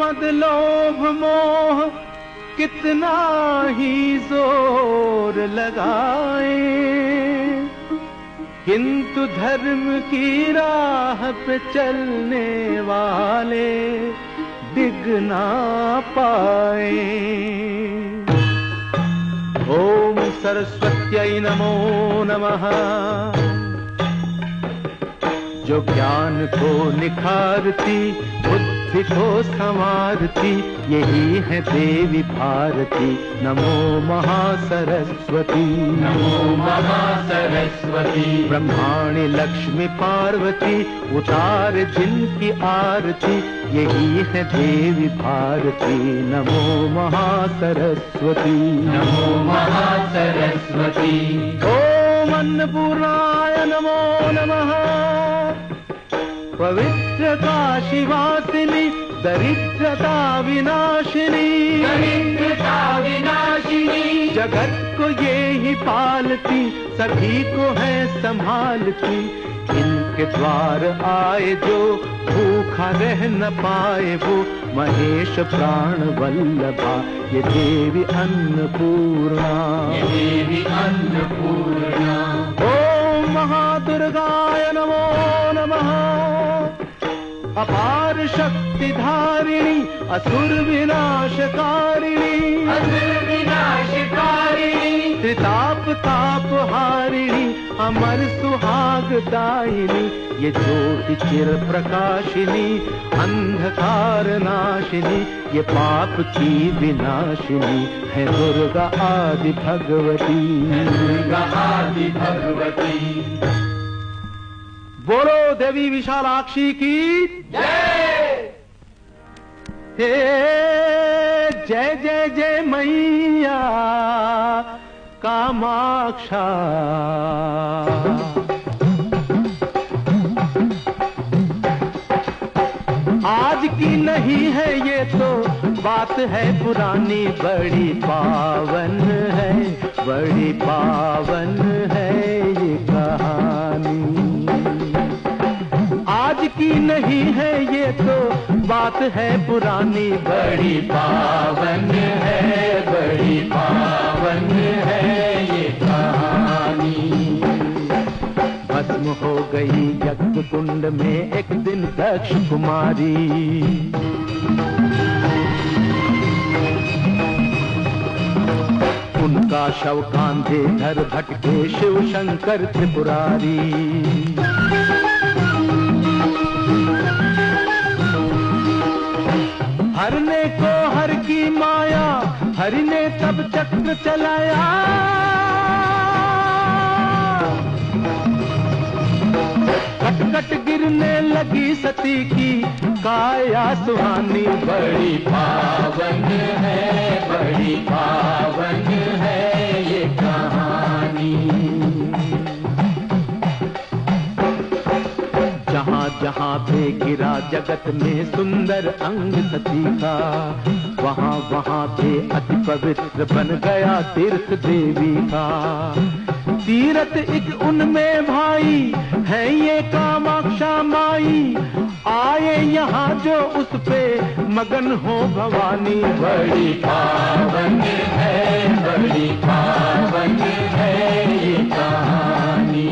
मद लोभ मोह कितना ही जोर लगाए, किंतु धर्म की राह पे चलने वाले डिग ना पाए। ओम सरस्वत्यै नमो नमः। जो ज्ञान को निखारती, बुद्धि को संवारती, यही है देवी भारती। नमो महासरस्वती, नमो महासरस्वती। ब्रह्माणी लक्ष्मी पार्वती, उतार जिनकी आरती, यही है देवी भारती। नमो महासरस्वती, नमो महासरस्वती। ओम अन्नपूर्णाय नमो नमः। पवित्र काशीवासिनी, दरिद्रता विनाशिनी, दरिद्रता विनाशिनी। जगत को ये ही पालती, सभी को है संभालती। इनके द्वार आए जो भूखा रह न पाए, वो महेश प्राण वल्लभा, ये देवी अन्नपूर्णा, ये देवी अन्नपूर्णा। ओम महादुर्गाय नमो नमः। अपार शक्ति धारिणी, असुर विनाशकारिणी, असुर विनाशकारिणी। त्रिताप ताप हारिणी, अमर सुहागदायिनी, ये ज्योति चिर प्रकाशिनी, अंधकार नाशिनी, ये पाप की विनाशिनी है दुर्गा आदि भगवती, दुर्गा आदि भगवती। बोलो देवी विशालाक्षी की जय। हे जय जय जय मैया कामाक्षा। आज की नहीं है ये तो बात है पुरानी, बड़ी पावन है, बड़ी पावन है ये कहानी। आज की नहीं है ये तो बात है पुरानी, बड़ी पावन है, बड़ी पावन है ये कहानी। भस्म हो गई यज्ञ कुंड में एक दिन दक्ष कुमारी, उनका शव कांधे धर भटके शिव शंकर त्रिपुरारी। हरने को हर की माया, हरि ने तब चक्र चलाया, कट कट गिरने लगी सती की काया सुहानी। बड़ी पावन है, बड़ी पावन है ये कहानी। जहाँ जहाँ पे गिरा जगत में सुंदर अंग सती का, वहाँ वहाँ पे अति पवित्र बन गया तीर्थ देवी का। तीरथ एक उनमें भाई है ये कामाक्षा माई, आए यहाँ जो उस पे मगन हो भवानी। बड़ी पावन है, बड़ी पावन है ये कहानी।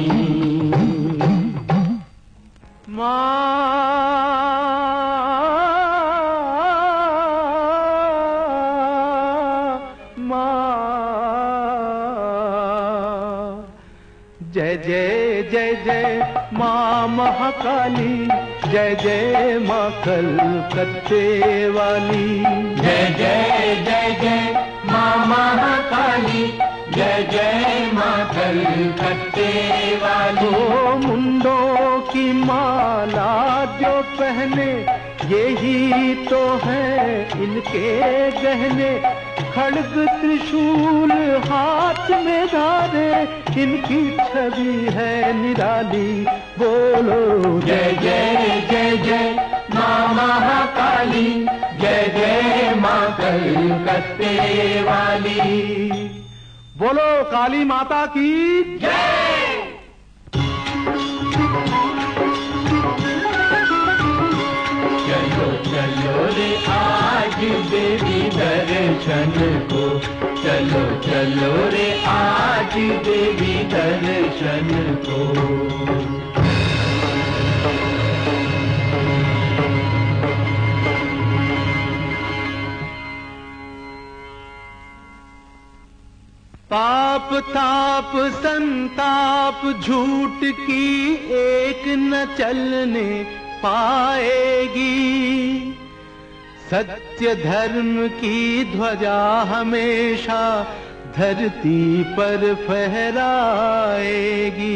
जय जय जय जय माँ महाकाली, जय जय माँ कलकत्ते वाली। जय जय जय जय माँ महाकाली, जय जय माँ कलकत्ते वाली। ओ मुंडों की माला जो पहने, यही तो है इनके गहने। खड्ग त्रिशूल हाथ में धारे, इनकी छवि है निराली। बोलो जय जय जय जय माँ महाकाली, जय जय माँ कलकत्ते वाली। बोलो काली माता की जय। चलो चलो रे आ देवी दर्शन को, चलो चलो रे आज देवी दर्शन को। पाप ताप संताप झूठ की एक न चलने पाएगी, सत्य धर्म की ध्वजा हमेशा धरती पर फहराएगी।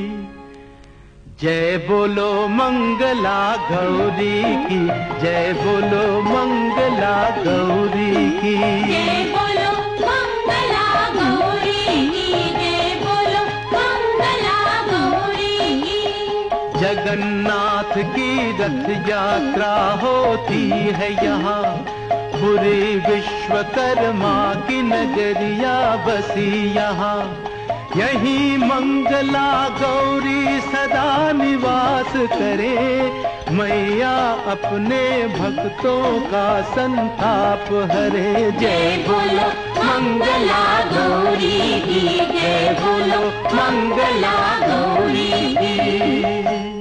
जय बोलो मंगला गौरी की, जय बोलो मंगला गौरी की, जय बोलो मंगला गौरी की, जय बोलो मंगला गौरी की। जगन्नाथ की रथ यात्रा होती है यहाँ, पूरी विश्वकर्मा की नगरिया बसी यहाँ। यही मंगला गौरी सदा निवास करे, मैया अपने भक्तों का संताप हरे। जय बोलो मंगला गौरी की, जय बोलो मंगला गौरी की।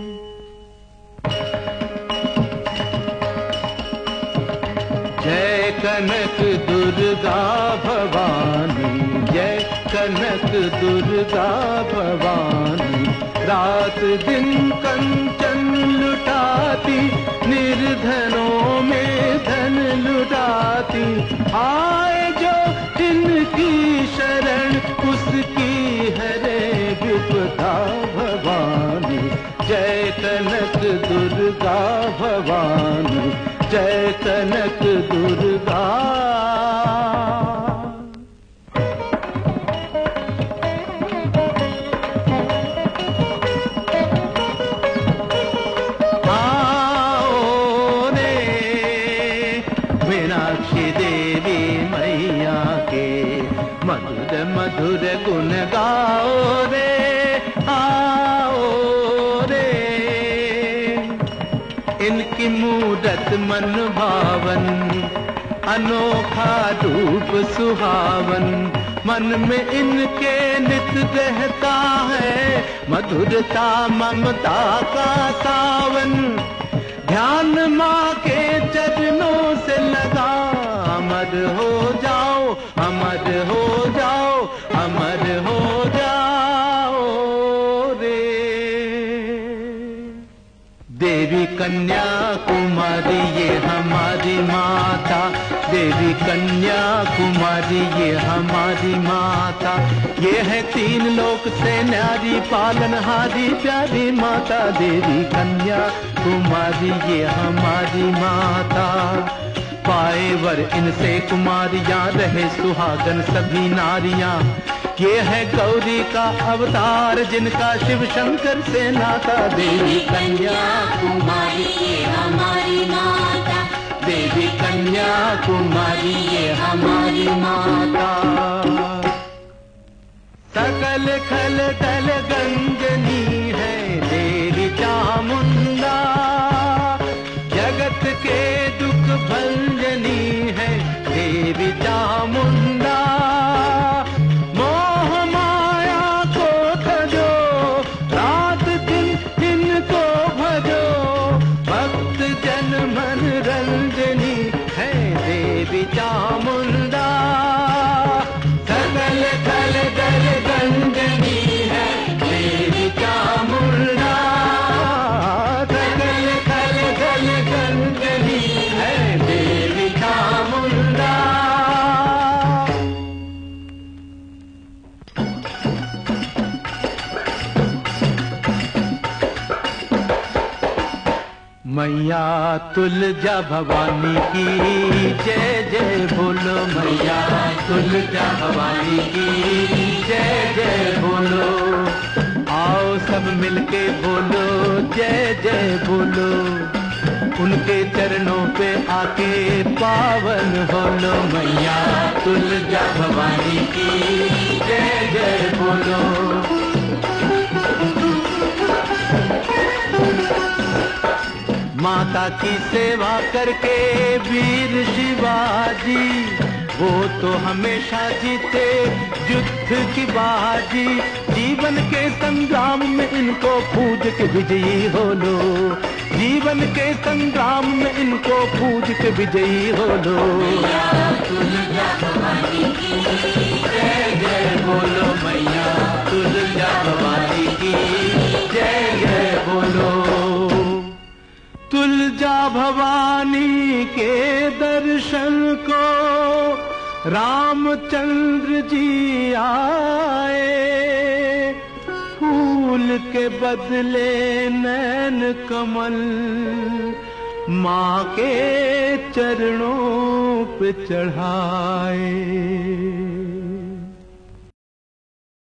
जय कनक दुर्गा भवानी, जय कनक दुर्गा भवानी। रात दिन कंचन लुटाती, निर्धनों में धन लुटाती। आए जो इनकी शरण, उसकी हरे विपदा भवानी। जय कनक दुर्गा भवानी, जय कनक दुर्गा। आओ रे मीनाक्षी देवी मैया के, मधुर मधुर गुण गाओ रे। आओ रे इनकी मूरत मन भावन, अनोखा रूप सुहावन। मन में इनके नित रहता है, मधुरता ममता का सावन। ध्यान माँ के चरणों से लगा, अमर हो जाओ, अमर हो जाओ, अमर हो जाओ रे। देवी कन्या कुमारी ये हमारी माता, देवी कन्या कुमारी ये हमारी माता। ये है तीन लोक से न्यारी पालनहारी प्यारी माता। देवी कन्या कुमारी ये हमारी माता। पाए वर इनसे कुमारियां, रहे सुहागन सभी नारियां। ये है गौरी का अवतार, जिनका शिव शंकर से नाता। देवी कन्या कुमारी ये हमारी माता, देवी कन्या कुमारी ये हमारी माता। सकल खल दल गंजनी है देवी चामुंडा, जगत के दुख भंजनी है देवी चामुंडा। मोह माया को तजो, रात दिन इनको भजो, भक्त जन मन रंजनी है देवी चामुंडा। सकल खल दल गंजनी है देवी चामुंडा, सकल खल दल गंजनी है देवी चामुंडा। मैया तुलजा भवानी की जय जय बोलो, मैया तुलजा भवानी की जय जय बोलो। आओ सब मिलके बोलो जय जय बोलो, उनके चरणों पे आके पावन हो लो। मैया तुलजा भवानी की जय जय बोलो। माता की सेवा करके वीर शिवाजी, वो तो हमेशा जीते युद्ध की बाजी। जीवन के संग्राम में इनको पूज के विजयी हो लो, जीवन के संग्राम में इनको पूज के विजयी हो लो। तुलजा भवानी की जय जय बोलो मैया, तुलजा भवानी की जय जय बोलो। तुलजा भवानी के दर्शन को रामचंद्र जी आए, फूल के बदले नैन कमल माँ के चरणों पे चढ़ाए।